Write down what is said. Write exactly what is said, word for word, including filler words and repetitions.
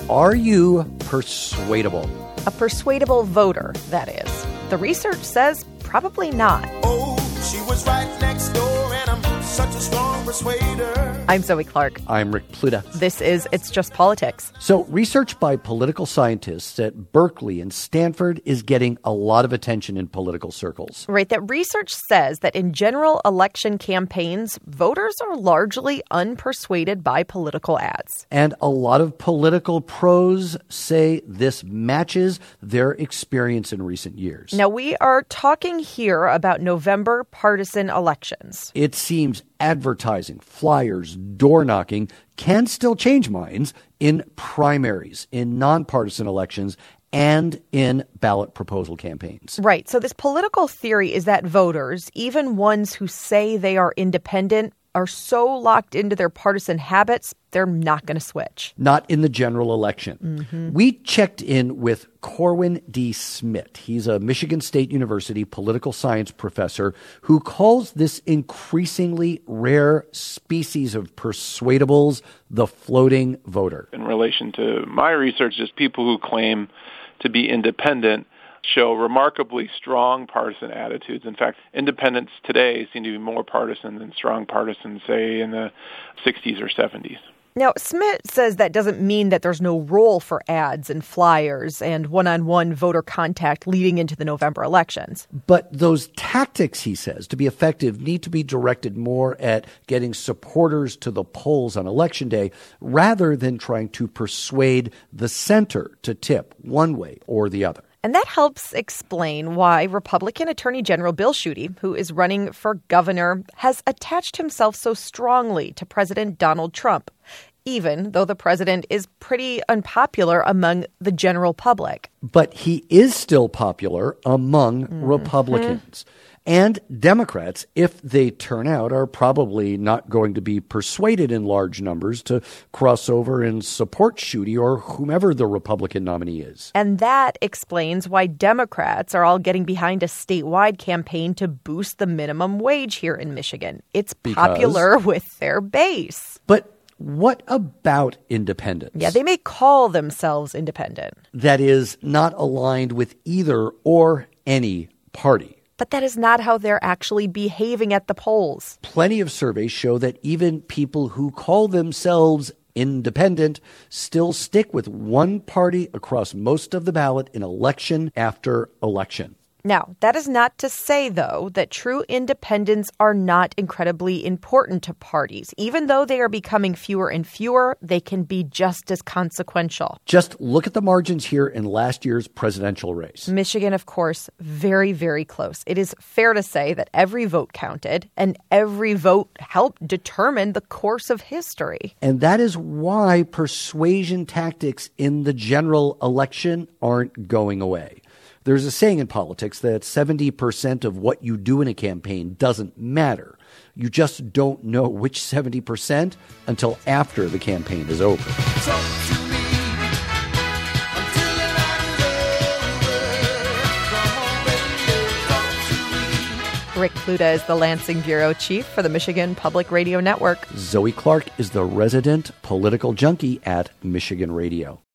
Are you persuadable? A persuadable voter, that is. The research says probably not. Oh, she was right next door, and I'm such a strong persuader. I'm Zoe Clark. I'm Rick Pluta. This is It's Just Politics. So research by political scientists at Berkeley and Stanford is getting a lot of attention in political circles. Right, that research says that in general election campaigns, voters are largely unpersuaded by political ads. And a lot of political pros say this matches their experience in recent years. Now, we are talking here about November partisan elections. It seems advertising, flyers, door knocking can still change minds in primaries, in nonpartisan elections, and in ballot proposal campaigns. Right. So this political theory is that voters, even ones who say they are independent, are so locked into their partisan habits, they're not going to switch. Not in the general election. Mm-hmm. We checked in with Corwin D. Smith. He's a Michigan State University political science professor who calls this increasingly rare species of persuadables the floating voter. In relation to my research, is people who claim to be independent show remarkably strong partisan attitudes. In fact, independents today seem to be more partisan than strong partisans, say, in the sixties or seventies. Now, Smith says that doesn't mean that there's no role for ads and flyers and one-on-one voter contact leading into the November elections. But those tactics, he says, to be effective need to be directed more at getting supporters to the polls on Election Day rather than trying to persuade the center to tip one way or the other. And that helps explain why Republican Attorney General Bill Schuette, who is running for governor, has attached himself so strongly to President Donald Trump, even though the president is pretty unpopular among the general public. But he is still popular among mm-hmm. Republicans. And Democrats, if they turn out, are probably not going to be persuaded in large numbers to cross over and support Schuette or whomever the Republican nominee is. And that explains why Democrats are all getting behind a statewide campaign to boost the minimum wage here in Michigan. It's because? Popular with their base. But what about independents? Yeah, they may call themselves independent. That is not aligned with either or any party. But that is not how they're actually behaving at the polls. Plenty of surveys show that even people who call themselves independent still stick with one party across most of the ballot in election after election. Now, that is not to say, though, that true independents are not incredibly important to parties. Even though they are becoming fewer and fewer, they can be just as consequential. Just look at the margins here in last year's presidential race. Michigan, of course, very, very close. It is fair to say that every vote counted, and every vote helped determine the course of history. And that is why persuasion tactics in the general election aren't going away. There's a saying in politics that seventy percent of what you do in a campaign doesn't matter. You just don't know which seventy percent until after the campaign is over. Rick Pluta is the Lansing Bureau Chief for the Michigan Public Radio Network. Zoe Clark is the resident political junkie at Michigan Radio.